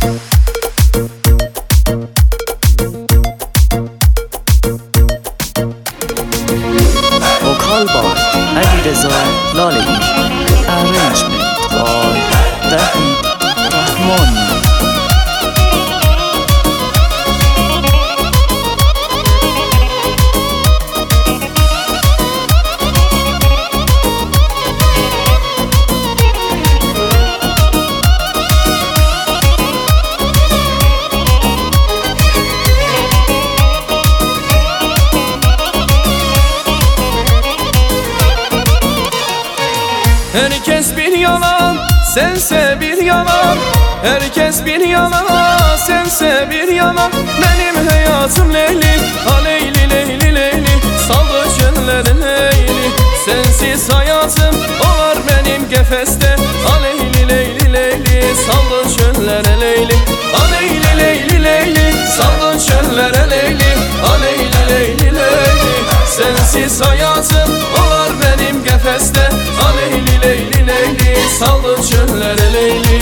Vokal by علیرضا لاله‌ای. Arrangement by وحید رحمانی. Herkes bir yalan, sense bir yalan. Herkes bir yalan, sense bir yalan. Benim hayatım Leyli, ha Leyli Leyli Leyli. Saldı çölleri Leyli. Sensiz hayatım olar benim kefeste. Ha Leyli Leyli Leyli. Saldı çöllere Leyli. Ha Leyli Leyli Leyli. Saldı çöllere Leyli. Ha Leyli Leyli Leyli. Sensiz hayatım olar benim kefeste. Ha Leyli Leyli Leyli. Saldı çöllere Leyli.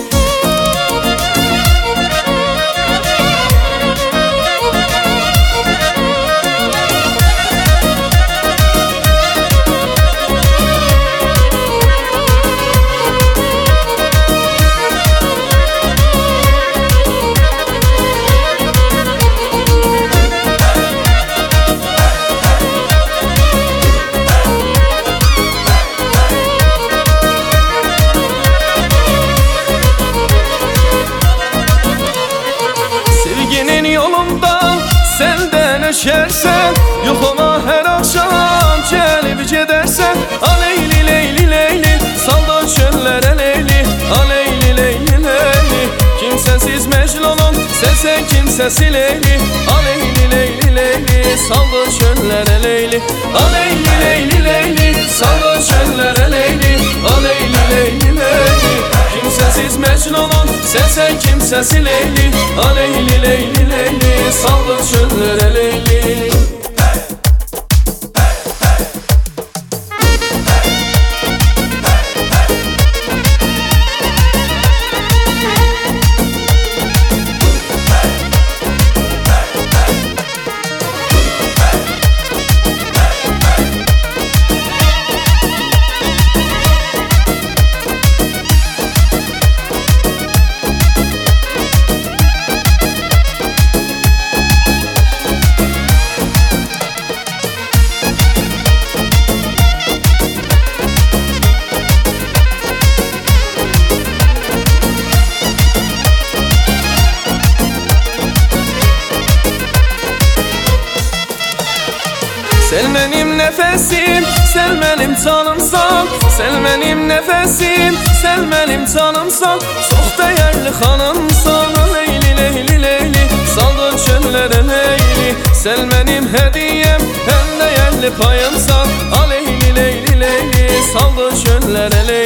Yolumda senden öşersen, yuxuma her akşam gelip gidersen. Ha Leyli Leyli Leyli. Saldı çöllere Leyli. Ha Leyli Leyli Leyli. Kimsesiz Mecnun'un sesi kimsesi Leyli. Ha Leyli Leyli Leyli. Saldı çöllere Leyli. Ha Leyli Leyli Leyli. Saldı çöllere Leyli. Ha Leyli Leyli Leyli. Kimsesiz Mecnun'un sesi kimsesi Leyli. Ha Leyli Leyli Leyli. Saldı çöllere Leyli. Sen benim nefesim, sen benim canımsan. Sen benim nefesim, sen benim canımsan. Çok değerli hanımsan. Leyli Leyli Leyli. Saldı çöllere Leyli. Sen benim hediyem, en değerli payımsan. Leyli Leyli Leyli. Saldı çöllere Leyli.